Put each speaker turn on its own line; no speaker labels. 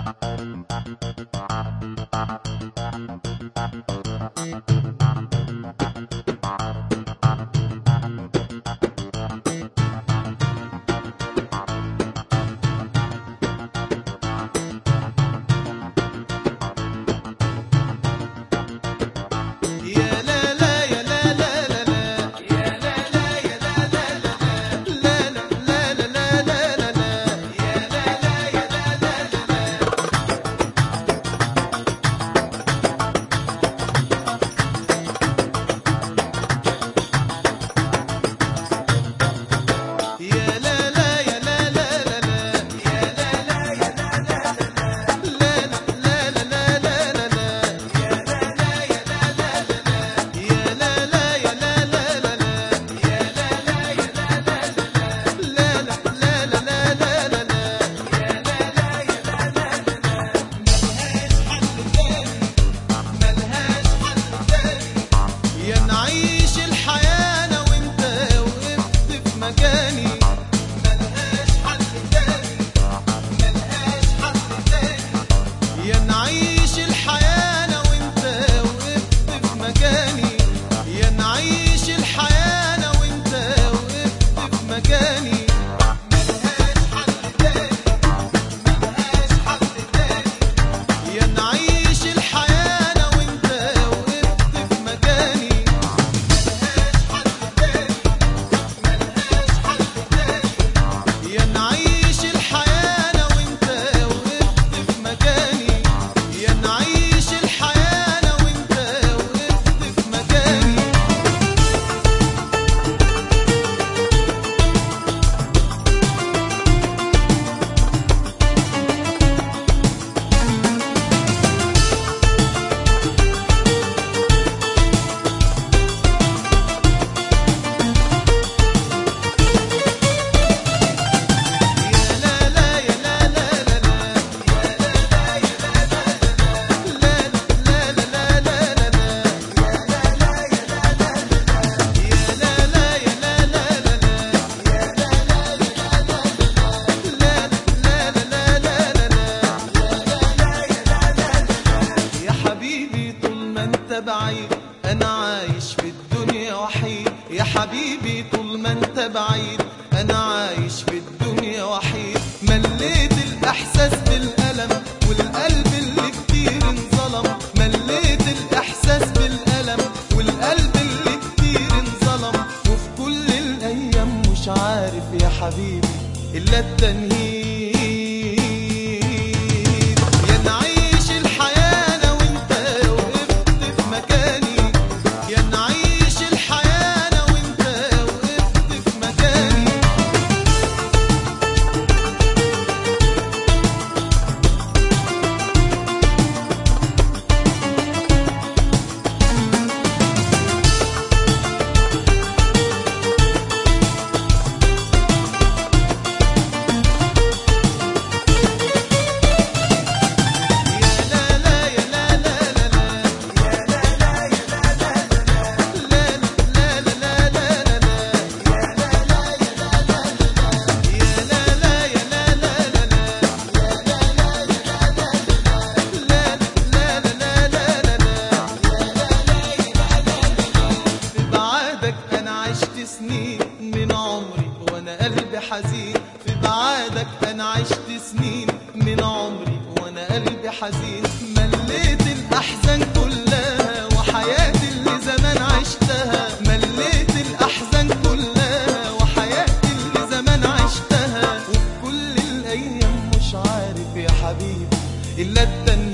بعيد أنا عايش في الدنيا وحيد. يا حبيبي طول ما أنت بعيد أنا عايش في الدنيا وحيد. مليت الإحساس بالألم والقلب اللي كتير انظلم. مليت الإحساس بالألم والقلب اللي كتير انظلم. وفي كل الأيام مش عارف يا حبيبي إلا التنهيد. سنين من عمري وانا قلبي حزين. في بعادك انا عشت سنين من عمري وانا قلبي حزين. مليت الاحزان كلها وحياتي اللي زمان عشتها. مليت الاحزان كلها وحياتي اللي زمان عشتها. وفي كل الايام مش عارف يا حبيبي الا التنهيد.